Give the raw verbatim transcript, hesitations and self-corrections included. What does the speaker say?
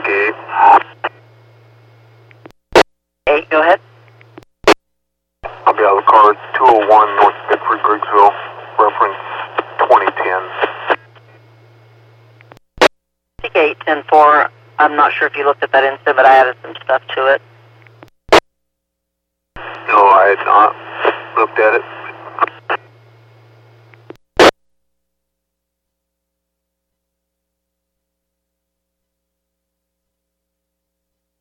eight. Eight, go ahead. I'll be out of the car, two oh one North Bickford, Griggsville, reference twenty ten. eight ten four, I'm not sure if you looked at that incident, but I added some stuff to it. No, I had not looked at it.